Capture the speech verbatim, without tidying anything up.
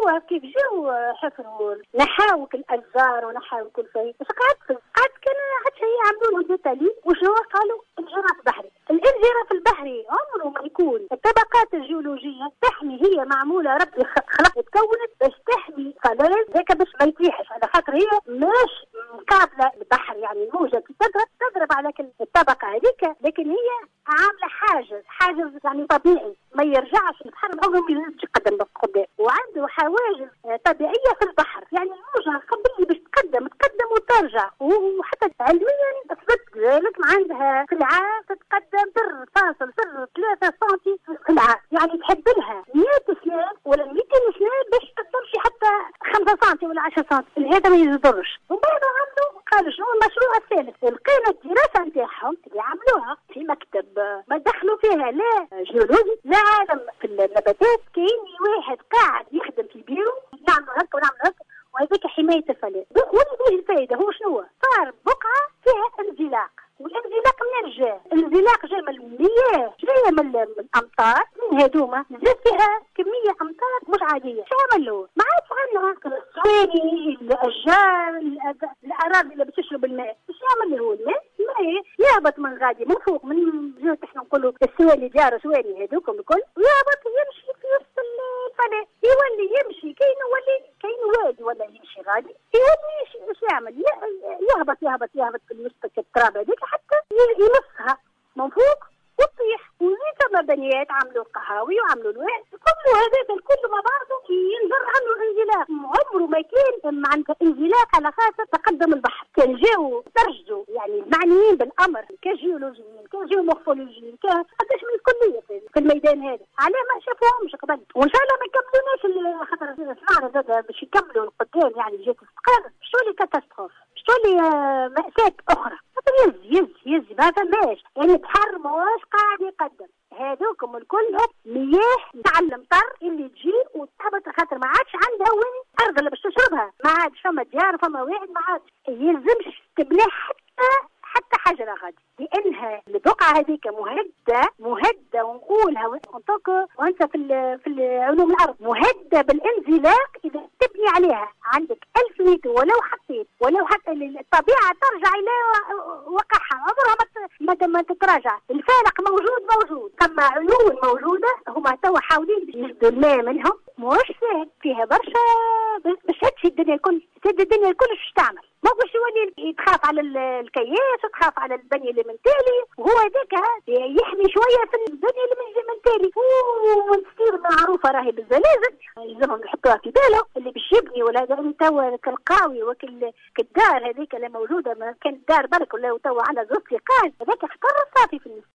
شنو كيف جاو حفروا نحاوك الاشجار ونحاو كل شيء، اش قعدت قعدت كان عاد شيء عملوا له تالي وشنو قالوا انجراف بحري. الانجراف البحري عمره ما يكون. الطبقات الجيولوجيه تحمي، هي معموله ربي خلق تكونت باش تحمي فلوز ذاك باش ما يطيحش، على خاطر هي مش مقابله البحر، يعني الموجه كي تضرب تضرب على الطبقه هذيك، لكن هي عامله حاجز حاجز يعني طبيعي ما يرجعش البحر عمره ما يزيد يتقدم قدام، وعنده حواجز طبيعيه في البحر، يعني الموجه قبل باش تقدم تقدم وترجع، وحتى علميا اثبت ذلك عندها في العام تتقدم صفر فاصل صفر ثلاثة سنتي في العام، يعني تحب لها مئة سنه ولا مئتين سنه باش تمشي حتى خمسة سنتي ولا عشرة سنتي، هذا ما يصدرش. ومن بعد عملوا قالوا شنو المشروع الثالث، لقينا الدراسه نتاعهم اللي عملوها في مكتب ما دخلوا فيها لا جيولوجي لا عالم في النباتات، كاين واحد قاعد يخدم في بيرو نعملوا هكا ونعملوا هكا، وهذيك حمايه الفلاح. وين الفائده؟ هو شنو صار بقعه فيها انزلاق، والانزلاق من الجاه، الانزلاق جاي من المياه جايه من الامطار، من هذوما زاد فيها كميه امطار مش عاديه. شو عملوا؟ ما عادش عندنا الصواني الاشجار الاراضي اللي بتشرب الماء، ايش يعمل هو الماء؟ الماء يهبط من غادي من فوق من جهه احنا نقولوا السواني دار سواني هذوكم الكل، ويهبط يمشي في وسط الفلاح، يولي يمشي كاين يولي كاين وادي ولا يمشي غادي يولي ايش يعمل؟ يهبط يهبط يهبط في وسط التراب هذيك حتى يمسها من فوق وتطيح. وزيد مبنيات عملوا القهاوي وعملوا الواد، كل هذا الكل مع بعضه ينظر عنه الانزلاق. عمره ما كان عند انزلاق على خاطر تقدم البحر، كان جاوا درجوا يعني المعنيين بالامر كجيولوجيين كجيومورفولوجيين قداش من كليه في الميدان هذا، على ما شافوهمش قبل، وان شاء الله ما يكملوناش خاطر سمعنا زاد باش يكملوا القدام، يعني جات استقرار باش تولي كاتاستروف، باش تولي مأساة اخرى. يز يز يز ما فماش، يعني البحر ماهوش قاعد يقدم، هذوكم الكلهم مياه تاع الامطار اللي تجي وتهبط خاطر ما عادش عندها وين الارض اللي باش تشربها، ما عادش فما ديار فما واحد، ما عادش يلزمش تبني حتى حتى حجره غادي، لانها البقعه هذيك مهده مهده ونقولها وانت في في علوم الارض مهده بالانزلاق. اذا تبني عليها عندك ألف متر ولو حطيت ولو حتى الطبيعه ترجع الى وقعها، عمرها ما ما تتراجع، الفالق موجود موجود، كما عيون موجوده، هما توا حاولين يجدوا الماء منهم، مش سهل فيها برشا باش هادشي الدنيا الكل تسد الدنيا الكل باش تعمل، ما باش يولي تخاف على الكياس وتخاف على البنيه اللي من تالي، وهو هذاك يحمي شويه في البنيه اللي من من تالي. وتصير معروفه راهي بالزلازل يلزمهم يحطوها في باله اللي باش يبني، ولا توا كالقاوي وكل كالدار هذيك اللي موجوده، ما كانت دار برك ولا توا على زوج قاعد هذاك اختار صافي في